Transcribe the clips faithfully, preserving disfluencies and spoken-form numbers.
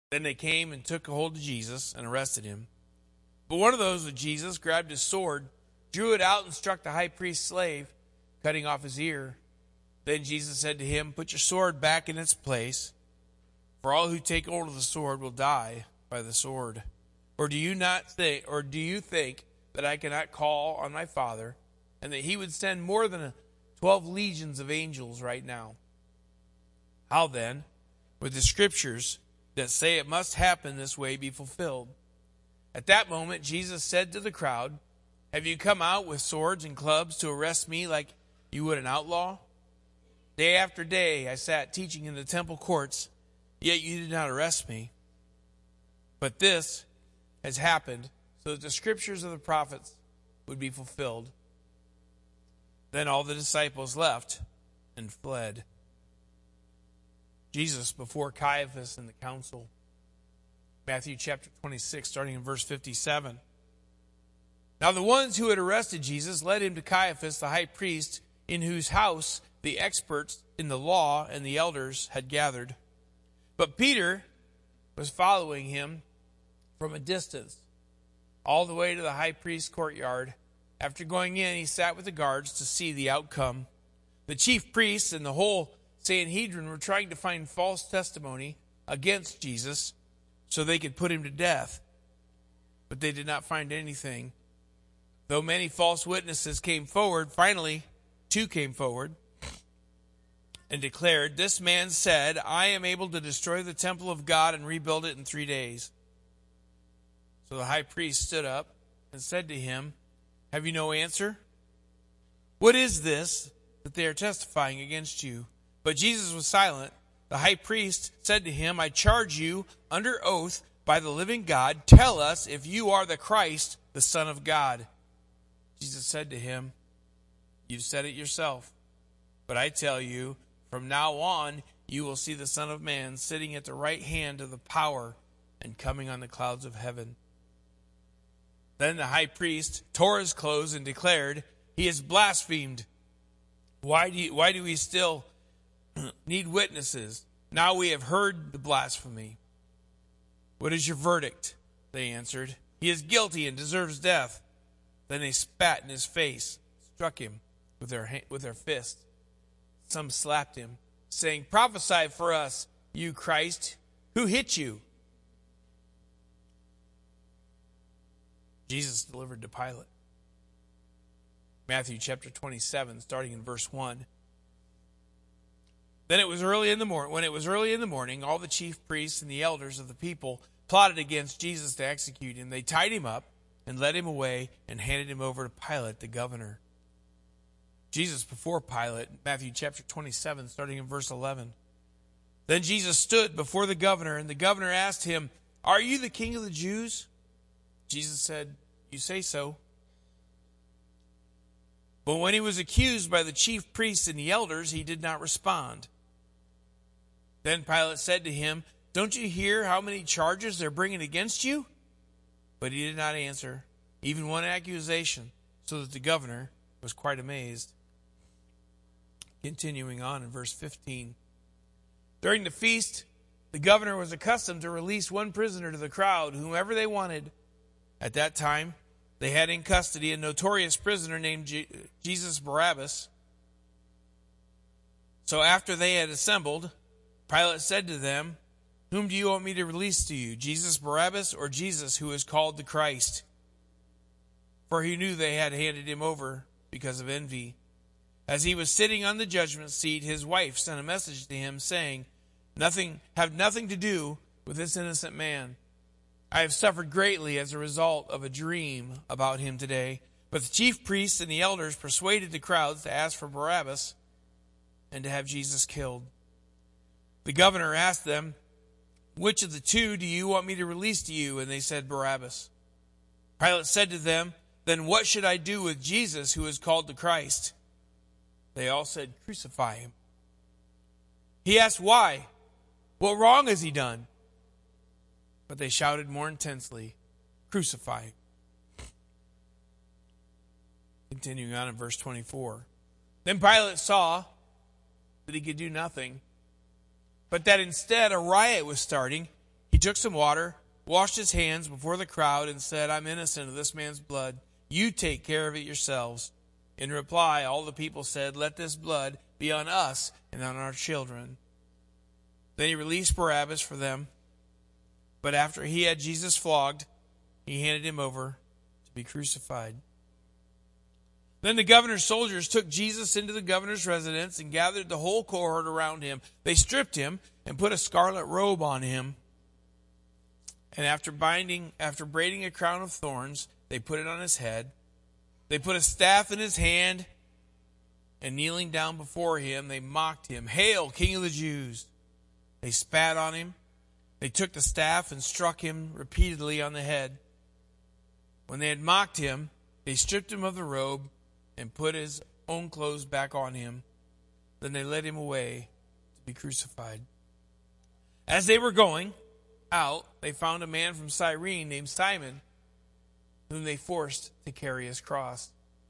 Then they came and took a hold of Jesus and arrested him. But one of those with Jesus grabbed his sword, drew it out, and struck the high priest's slave, cutting off his ear. Then Jesus said to him, "Put your sword back in its place, for all who take hold of the sword will die by the sword. Or do you not think, or do you think that I cannot call on my Father, and that he would send more than twelve legions of angels right now? How then would the scriptures that say it must happen this way be fulfilled?" At that moment, Jesus said to the crowd, "Have you come out with swords and clubs to arrest me like you would an outlaw? Day after day I sat teaching in the temple courts, yet you did not arrest me. But this has happened so that the scriptures of the prophets would be fulfilled." Then all the disciples left and fled. Jesus before Caiaphas and the council. Matthew chapter twenty-six, starting in verse fifty-seven. Now the ones who had arrested Jesus led him to Caiaphas, the high priest, in whose house the experts in the law and the elders had gathered. But Peter was following him from a distance, all the way to the high priest's courtyard. After going in, he sat with the guards to see the outcome. The chief priests and the whole Sanhedrin were trying to find false testimony against Jesus so they could put him to death. But they did not find anything. Though many false witnesses came forward, finally two came forward and declared, "This man said, I am able to destroy the temple of God and rebuild it in three days. So the high priest stood up and said to him, "Have you no answer? What is this that they are testifying against you?" But Jesus was silent. The high priest said to him, "I charge you under oath by the living God, tell us if you are the Christ, the Son of God." Jesus said to him, "You've said it yourself. But I tell you, from now on, you will see the Son of Man sitting at the right hand of the power and coming on the clouds of heaven." Then the high priest tore his clothes and declared, "He has blasphemed. Why do you, why do we still need witnesses? Now we have heard the blasphemy. What is your verdict?" They answered, "He is guilty and deserves death." Then they spat in his face, struck him with their with their fists. Some slapped him, saying, "Prophesy for us, you Christ. Who hit you?" Jesus delivered to Pilate. Matthew chapter twenty-seven, starting in verse one. Then it was early in the morning. When it was early in the morning, all the chief priests and the elders of the people plotted against Jesus to execute him. They tied him up and led him away and handed him over to Pilate, the governor. Jesus before Pilate, Matthew chapter twenty-seven, starting in verse eleven. Then Jesus stood before the governor, and the governor asked him, "Are you the king of the Jews?" Jesus said, "You say so." But when he was accused by the chief priests and the elders, he did not respond. Then Pilate said to him, "Don't you hear how many charges they're bringing against you?" But he did not answer, even one accusation, so that the governor was quite amazed. Continuing on in verse fifteen. During the feast, the governor was accustomed to release one prisoner to the crowd, whomever they wanted. At that time, they had in custody a notorious prisoner named Je- Jesus Barabbas. So after they had assembled, Pilate said to them, "Whom do you want me to release to you, Jesus Barabbas or Jesus who is called the Christ?" For he knew they had handed him over because of envy. As he was sitting on the judgment seat, his wife sent a message to him saying, "Nothing, have nothing to do with this innocent man. I have suffered greatly as a result of a dream about him today." But the chief priests and the elders persuaded the crowds to ask for Barabbas and to have Jesus killed. The governor asked them, "Which of the two do you want me to release to you?" And they said, "Barabbas." Pilate said to them, "Then what should I do with Jesus who is called the Christ?" They all said, "Crucify him." He asked, "Why? What wrong has he done?" But they shouted more intensely, "Crucify him." Continuing on in verse twenty-four. Then Pilate saw that he could do nothing, but that instead a riot was starting. He took some water, washed his hands before the crowd, and said, I'm innocent of this man's blood. You take care of it yourselves. In reply, all the people said, let this blood be on us and on our children. Then he released Barabbas for them. But after he had Jesus flogged, he handed him over to be crucified. Then the governor's soldiers took Jesus into the governor's residence and gathered the whole cohort around him. They stripped him and put a scarlet robe on him. And after binding, after braiding a crown of thorns, they put it on his head. They put a staff in his hand, and kneeling down before him, they mocked him. Hail, King of the Jews! They spat on him. They took the staff and struck him repeatedly on the head. When they had mocked him, they stripped him of the robe and put his own clothes back on him. Then they led him away to be crucified. As they were going out, they found a man from Cyrene named Simon, whom they forced to carry his cross.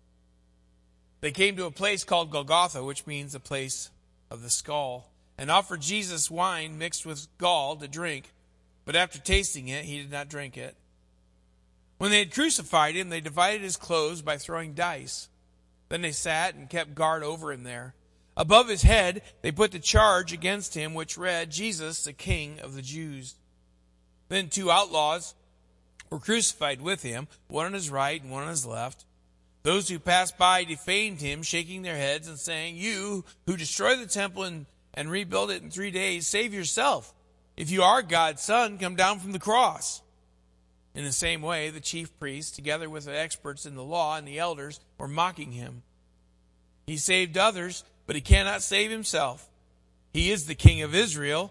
They came to a place called Golgotha, which means a place of the skull, and offered Jesus wine mixed with gall to drink. But after tasting it, he did not drink it. When they had crucified him, they divided his clothes by throwing dice. Then they sat and kept guard over him there. Above his head, they put the charge against him, which read, Jesus, the King of the Jews. Then two outlaws were crucified with him, one on his right and one on his left. Those who passed by defamed him, shaking their heads and saying, You who destroy the temple and, and rebuild it in three days, save yourself. If you are God's son, come down from the cross. In the same way, the chief priests, together with the experts in the law and the elders, were mocking him. He saved others, but he cannot save himself. He is the King of Israel.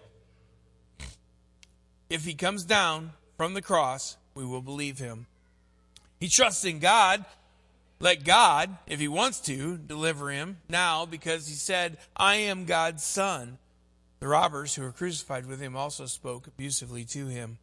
If he comes down from the cross, we will believe him. He trusts in God. Let God, if he wants to, deliver him now, because he said, I am God's son. The robbers who were crucified with him also spoke abusively to him.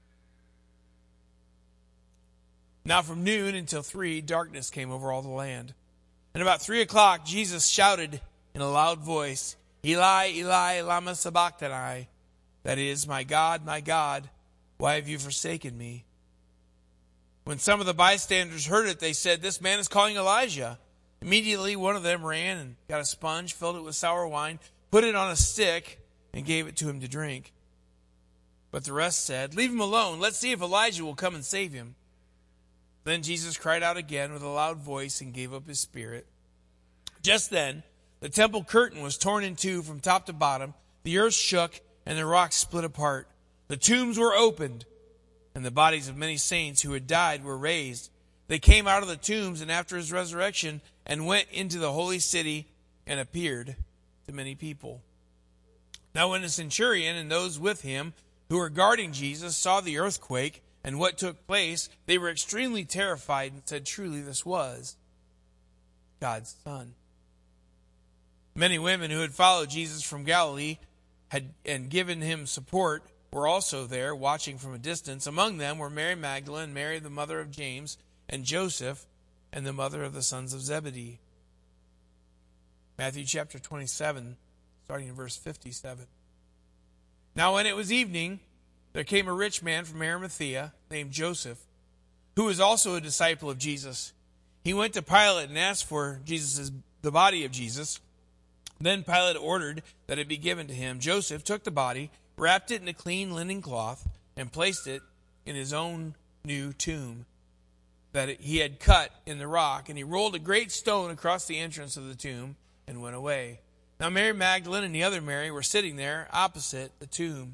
Now from noon until three, darkness came over all the land. And about three o'clock, Jesus shouted in a loud voice, Eli, Eli, lama sabachthani. That is, my God, my God, why have you forsaken me? When some of the bystanders heard it, they said, This man is calling Elijah. Immediately one of them ran and got a sponge, filled it with sour wine, put it on a stick, and gave it to him to drink. But the rest said, Leave him alone. Let's see if Elijah will come and save him. Then Jesus cried out again with a loud voice and gave up his spirit. Just then, the temple curtain was torn in two from top to bottom. The earth shook and the rocks split apart. The tombs were opened, and the bodies of many saints who had died were raised. They came out of the tombs and after his resurrection and went into the holy city and appeared to many people. Now when the centurion and those with him who were guarding Jesus saw the earthquake and what took place, they were extremely terrified and said, Truly this was God's Son. Many women who had followed Jesus from Galilee had and given him support were also there, watching from a distance. Among them were Mary Magdalene, Mary the mother of James, and Joseph, and the mother of the sons of Zebedee. Matthew chapter twenty-seven, starting in verse fifty-seven. Now when it was evening, there came a rich man from Arimathea named Joseph, who was also a disciple of Jesus. He went to Pilate and asked for Jesus' the body of Jesus. Then Pilate ordered that it be given to him. Joseph took the body, wrapped it in a clean linen cloth, and placed it in his own new tomb that he had cut in the rock. And he rolled a great stone across the entrance of the tomb and went away. Now Mary Magdalene and the other Mary were sitting there opposite the tomb.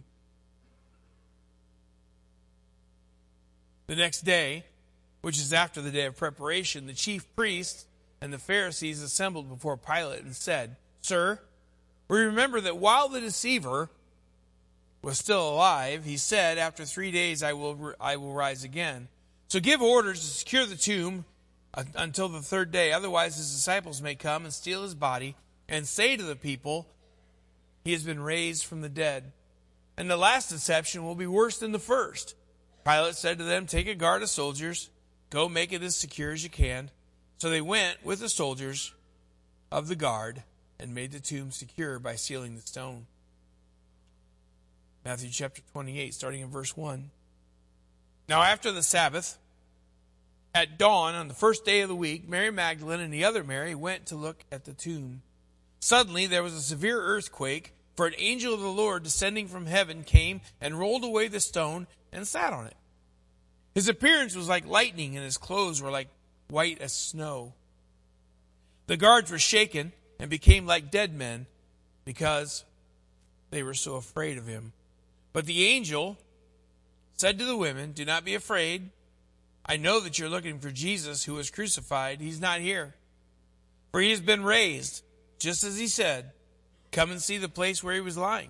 The next day, which is after the day of preparation, the chief priests and the Pharisees assembled before Pilate and said, Sir, we remember that while the deceiver was still alive, he said, After three days I will I will rise again. So give orders to secure the tomb until the third day. Otherwise his disciples may come and steal his body and say to the people, He has been raised from the dead. And the last deception will be worse than the first. Pilate said to them, Take a guard of soldiers. Go make it as secure as you can. So they went with the soldiers of the guard and made the tomb secure by sealing the stone. Matthew chapter twenty-eight, starting in verse one. Now after the Sabbath, at dawn on the first day of the week, Mary Magdalene and the other Mary went to look at the tomb. Suddenly there was a severe earthquake, for an angel of the Lord descending from heaven came and rolled away the stone and sat on it. His appearance was like lightning, and his clothes were like white as snow. The guards were shaken and became like dead men, because they were so afraid of him. But the angel said to the women, "Do not be afraid. I know that you're looking for Jesus who was crucified. He's not here, for he has been raised, just as he said. Come and see the place where he was lying.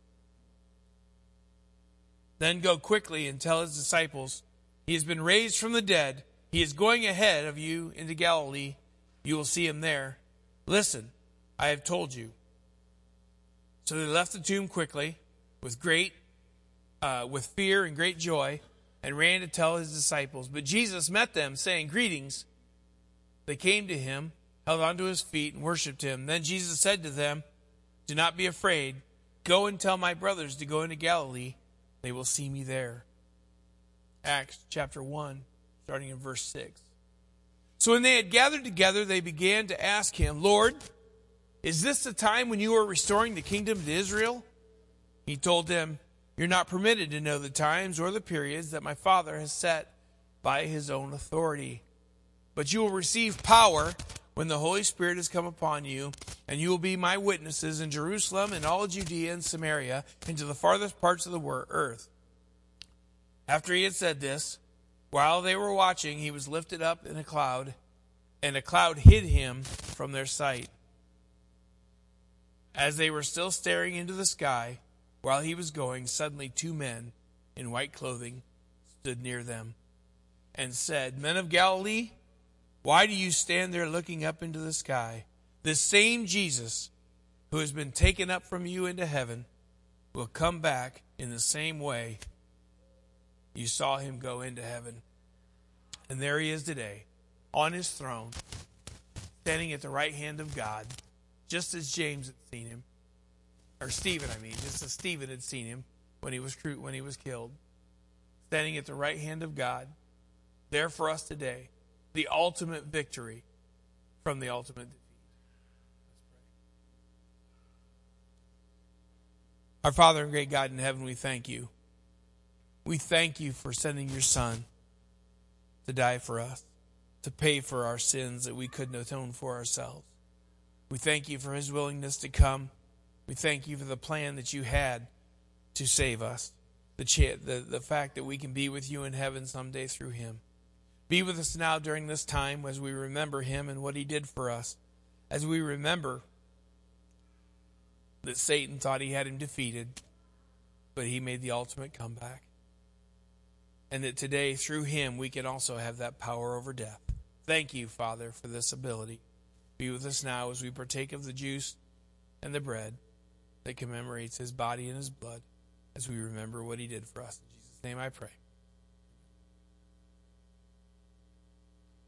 Then go quickly and tell his disciples, he has been raised from the dead. He is going ahead of you into Galilee. You will see him there. Listen, I have told you." So they left the tomb quickly, with great, uh, with fear and great joy, and ran to tell his disciples. But Jesus met them, saying, "Greetings." They came to him, held onto his feet, and worshipped him. Then Jesus said to them, "Do not be afraid. Go and tell my brothers to go into Galilee. They will see me there." Acts chapter one, starting in verse six. So when they had gathered together, they began to ask him, "Lord, is this the time when you are restoring the kingdom to Israel?" He told them, "You're not permitted to know the times or the periods that my Father has set by his own authority. But you will receive power when the Holy Spirit has come upon you, and you will be my witnesses in Jerusalem and all Judea and Samaria, and to the farthest parts of the earth." After he had said this, while they were watching, he was lifted up in a cloud, and a cloud hid him from their sight. As they were still staring into the sky, while he was going, suddenly two men in white clothing stood near them and said, "Men of Galilee, why do you stand there looking up into the sky? This same Jesus who has been taken up from you into heaven will come back in the same way you saw him go into heaven." And there he is today, on his throne, standing at the right hand of God, just as James had seen him. Or Stephen, I mean, just as Stephen had seen him when he was when he was killed. Standing at the right hand of God, there for us today, the ultimate victory from the ultimate defeat. Our Father and great God in heaven, we thank you. We thank you for sending your Son to die for us, to pay for our sins that we couldn't atone for ourselves. We thank you for his willingness to come. We thank you for the plan that you had to save us, the, ch- the, the fact that we can be with you in heaven someday through him. Be with us now during this time as we remember him and what he did for us, as we remember that Satan thought he had him defeated, but he made the ultimate comeback. And that today, through him, we can also have that power over death. Thank you, Father, for this ability. Be with us now as we partake of the juice and the bread that commemorates his body and his blood, as we remember what he did for us. In Jesus' name I pray.